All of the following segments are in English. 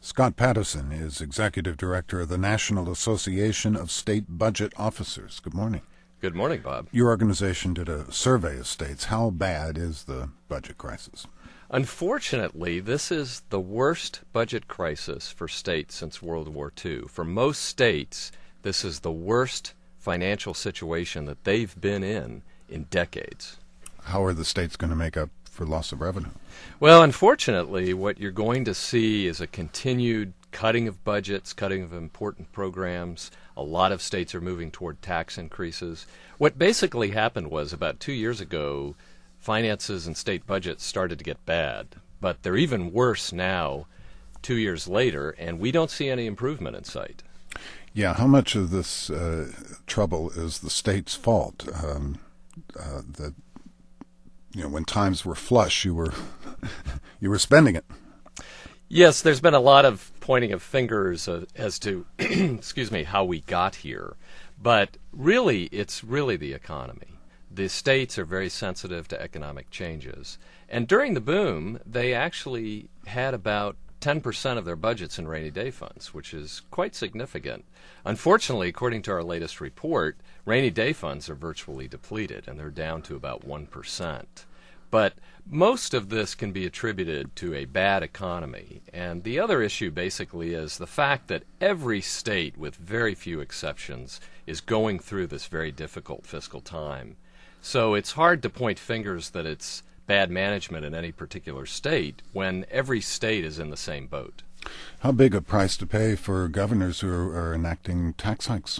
Scott Patterson is Executive Director of the National Association of State Budget Officers. Good morning. Good morning, Bob. Your organization did a survey of states. How bad is the budget crisis? Unfortunately, this is the worst budget crisis for states since World War II. For most states, this is the worst financial situation that they've been in decades. How are the states going to make up for loss of revenue? Well, unfortunately, what you're going to see is a continued cutting of budgets, cutting of important programs. A lot of states are moving toward tax increases. What basically happened was about 2 years ago, finances and state budgets started to get bad, but they're even worse now 2 years later, and we don't see any improvement in sight. Yeah, how much of this trouble is the state's fault? That when times were flush, you were spending it. Yes, there's been a lot of pointing of fingers as to, excuse me, how we got here. But really, it's really the economy. The states are very sensitive to economic changes. And during the boom, they actually had about 10% of their budgets in rainy day funds, which is quite significant. Unfortunately, according to our latest report, rainy day funds are virtually depleted, and they're down to about 1%. But most of this can be attributed to a bad economy. And the other issue basically is the fact that every state, with very few exceptions, is going through this very difficult fiscal time. So it's hard to point fingers that it's bad management in any particular state when every state is in the same boat. How big a price to pay for governors who are enacting tax hikes?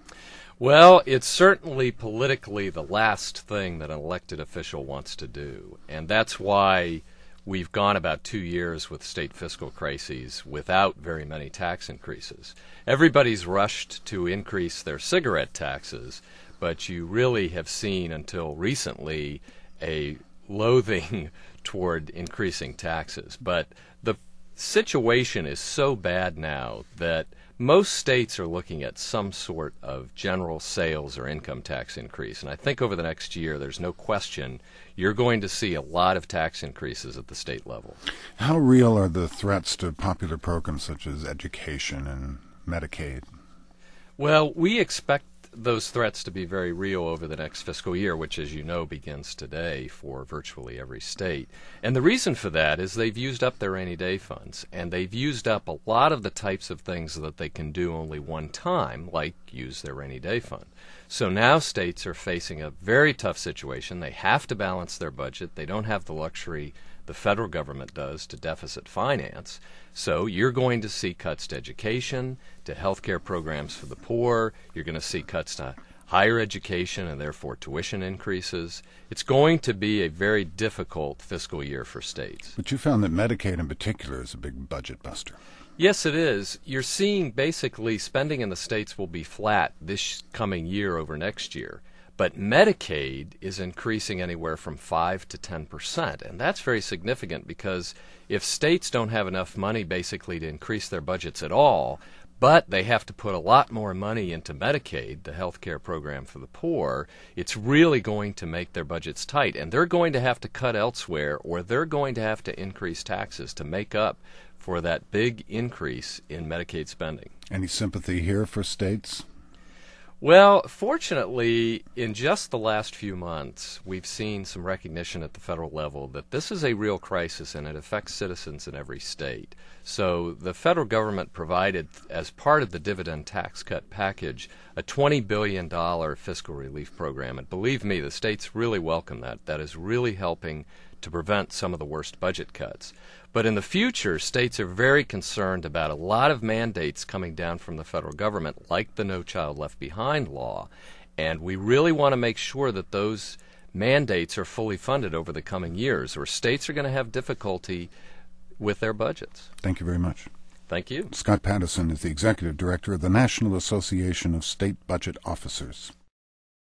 Well, it's certainly politically the last thing that an elected official wants to do, and that's why we've gone about 2 years with state fiscal crises without very many tax increases. Everybody's rushed to increase their cigarette taxes, but you really have seen until recently a loathing toward increasing taxes. But the situation is so bad now that most states are looking at some sort of general sales or income tax increase. And I think over the next year, there's no question you're going to see a lot of tax increases at the state level. How real are the threats to popular programs such as education and Medicaid? Well, we expect those threats to be very real over the next fiscal year, which, as you know, begins today for virtually every state. And the reason for that is they've used up their rainy day funds, and they've used up a lot of the types of things that they can do only one time, like use their rainy day fund. So now states are facing a very tough situation. They have to balance their budget. They don't have the luxury the federal government does to deficit finance. So you're going to see cuts to education, to health care programs for the poor. You're going to see cuts to higher education and therefore tuition increases. It's going to be a very difficult fiscal year for states. But you found that Medicaid in particular is a big budget buster. Yes, it is. You're seeing basically spending in the states will be flat this coming year over next year. But Medicaid is increasing anywhere from 5 to 10%, and that's very significant because if states don't have enough money basically to increase their budgets at all, but they have to put a lot more money into Medicaid, the health care program for the poor, it's really going to make their budgets tight, and they're going to have to cut elsewhere, or they're going to have to increase taxes to make up for that big increase in Medicaid spending. Any sympathy here for states? Well, fortunately, in just the last few months, we've seen some recognition at the federal level that this is a real crisis and it affects citizens in every state. So the federal government provided, as part of the dividend tax cut package, a $20 billion fiscal relief program. And believe me, the states really welcome that. That is really helping to prevent some of the worst budget cuts. But in the future, states are very concerned about a lot of mandates coming down from the federal government, like the No Child Left Behind law, and we really want to make sure that those mandates are fully funded over the coming years, or states are going to have difficulty with their budgets. Thank you very much. Thank you. Scott Patterson is the Executive Director of the National Association of State Budget Officers.